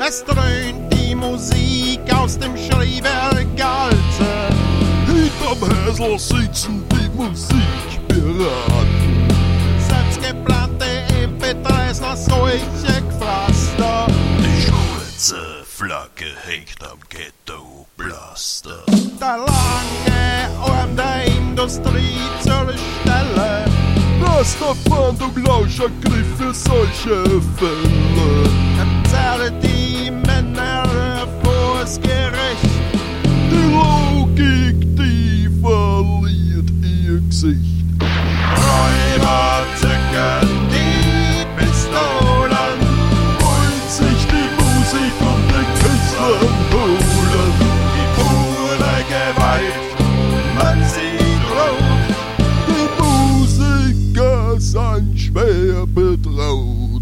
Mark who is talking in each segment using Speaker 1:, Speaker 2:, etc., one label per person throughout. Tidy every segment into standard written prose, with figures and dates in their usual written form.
Speaker 1: Es dröhnt die Musik aus dem Schreibergalte.
Speaker 2: Hinterm Häsler sitzen die Musikpiraten.
Speaker 1: Selbstgeplante MP3s nach solche Gepflaster.
Speaker 2: Die schwarze Flagge hängt am Ghetto-Blaster.
Speaker 1: Der lange Arm der Industrie zur Stelle.
Speaker 2: Rasterfahndung, Lauschangriff für solche Fälle.
Speaker 1: Zerrt die Männer vors Gericht.
Speaker 2: Die Logik, die verliert ihr Gesicht.
Speaker 1: Räuber zücken die Pistolen.
Speaker 2: Wollen sich die Musik von den Künstlern holen.
Speaker 1: Die pure Gewalt, man sieht rot.
Speaker 2: Die Musiker sind schwer bedroht.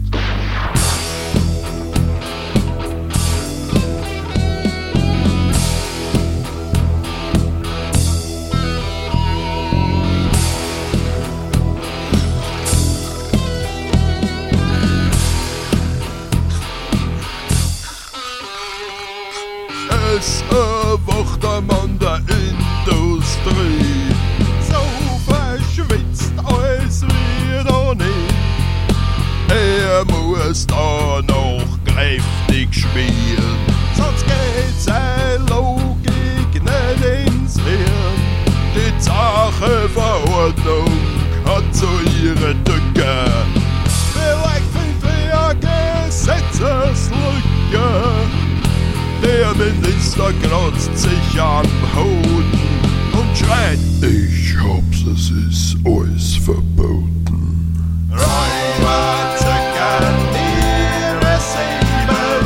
Speaker 2: Es erwacht am Mann der Industrie.
Speaker 1: So verschwitzt als wir noch nie.
Speaker 2: Er muss da noch kräftig spielen.
Speaker 1: Sonst geht seine Logik nicht ins Hirn.
Speaker 2: Die Sacheverordnung hat so ihre Tücke.
Speaker 1: Vielleicht finden wir Gesetzeslücke.
Speaker 2: Der Minister kratzt sich am Hoden und schreit: Ich hab's, es ist alles verboten.
Speaker 1: Räuber zücken ihre Säbel.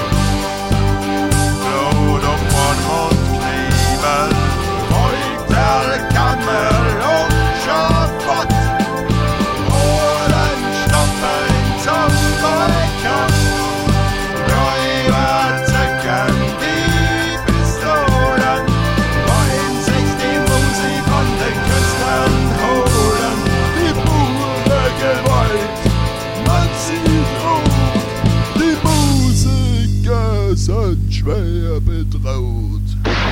Speaker 1: Blut auf Mund und Knebel. Folterkammer und Schafott. Holen Stoffeln zum Boykott. Räuber zücken die Pistolen. Wollen sich die Musik von den Künstlern holen.
Speaker 2: Die pure Gewalt, man sieht rot. Die Musiker sind schwer bedroht.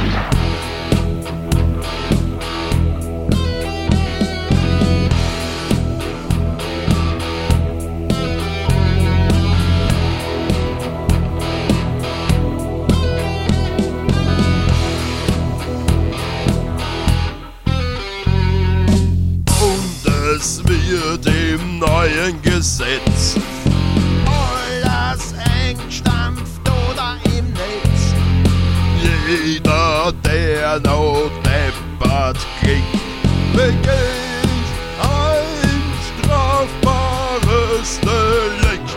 Speaker 2: Es wird im neuen Gesetz
Speaker 1: Alles eng stampft oder im Netz.
Speaker 2: jeder, der noch deppert klingt, begeht ein strafbares Delikt.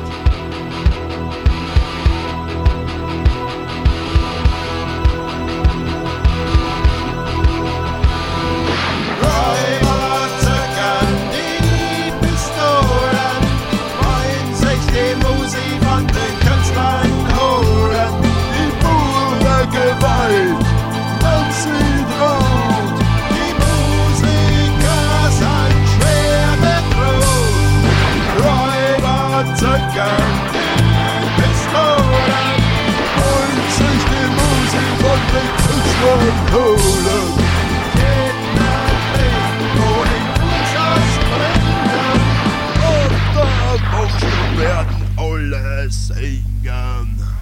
Speaker 1: Räuber zücken die Pistolen. Wollen sich die Musik von den Künstlern holen.
Speaker 2: Die pure Gewalt, man sieht rot.
Speaker 1: Die Musiker sind schwer bedroht. Räuber zücken die Pistolen.
Speaker 2: Wollen sich die Musik von den Künstlern holen. Und dann werden alle singen.